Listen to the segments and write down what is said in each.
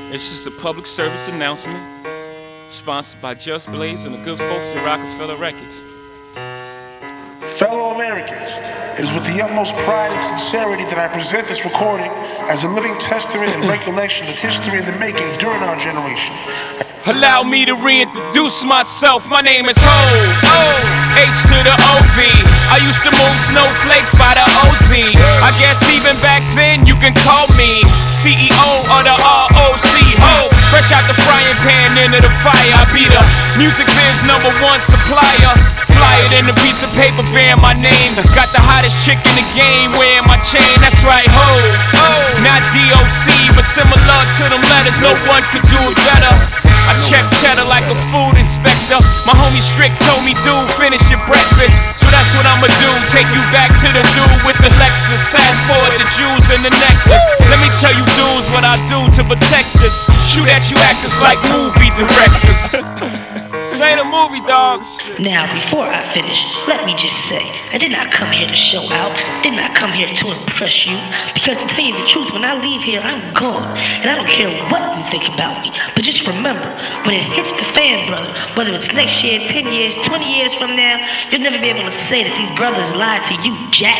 It's just a public service announcement, sponsored by Just Blaze and the good folks at Rockefeller Records. Fellow Americans, it is with the utmost pride and sincerity that I present this recording as a living testament and recollection of history in the making during our generation. Allow me to reintroduce myself. My name is Ho, H to the O-V. I used to move snowflakes by the OZ. I guess even back then you can call me CEO of the ROC. Ho, fresh out the frying pan into the fire. I be the music biz #1 supplier. Fly it in a piece of paper bearing my name. Got the hottest chick in the game wearing my chain. That's right, Ho, not DOC, but similar to them letters. No one could do it better. I check cheddar like a food inspector. My homie Strick told me, dude, finish your breakfast. So that's what I'ma do, take you back to the dude with the Lexus. Fast forward the jewels and the necklace. Let me tell you dudes what I do to protect us. Shoot at you actors like movie directors. This ain't a movie, dogs. Now, before I finish, let me just say, I did not come here to show out, did not come here to impress you, because to tell you the truth, when I leave here, I'm gone, and I don't care what you think about me, but just remember, when it hits the fan, brother, whether it's next year, 10 years, 20 years from now, you'll never be able to say that these brothers lied to you, Jack.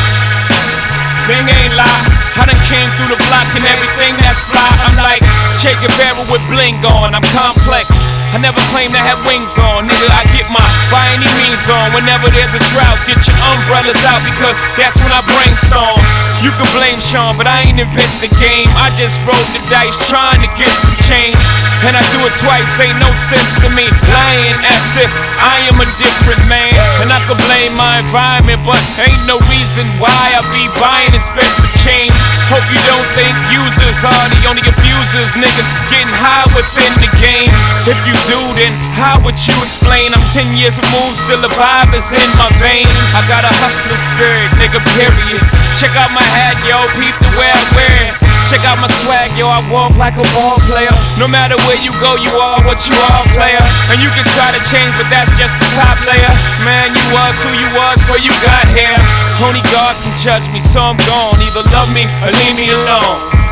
Thing ain't lie, I done came through the block and everything that's fly. I'm like Che Guevara with bling on, I'm complex. I never claimed I had wings on, nigga, I get my by any means on. Whenever there's a drought, get your umbrellas out, because that's when I brainstorm. You can blame Sean, but I ain't invent the game. I just rolled the dice trying to get some change, and I do it twice, ain't no sense in me lying as if I am a different man. And I could blame my environment, but ain't no reason why I be buying expensive change. Hope you don't think users are the only abusers. Niggas getting high within the game. If you do, then how would you explain? I'm 10 years removed, still the vibe is in my veins. I got a hustler spirit, nigga, period. Check out my hat, yo, peep the way I wear it. Check out my swag, yo, I walk like a ball player. No matter where you go, you are what you are, player. And you can try to change, but that's just the top layer. Man, you was who you was before you got here. Only God can judge me, so I'm gone. Either love me or leave me alone.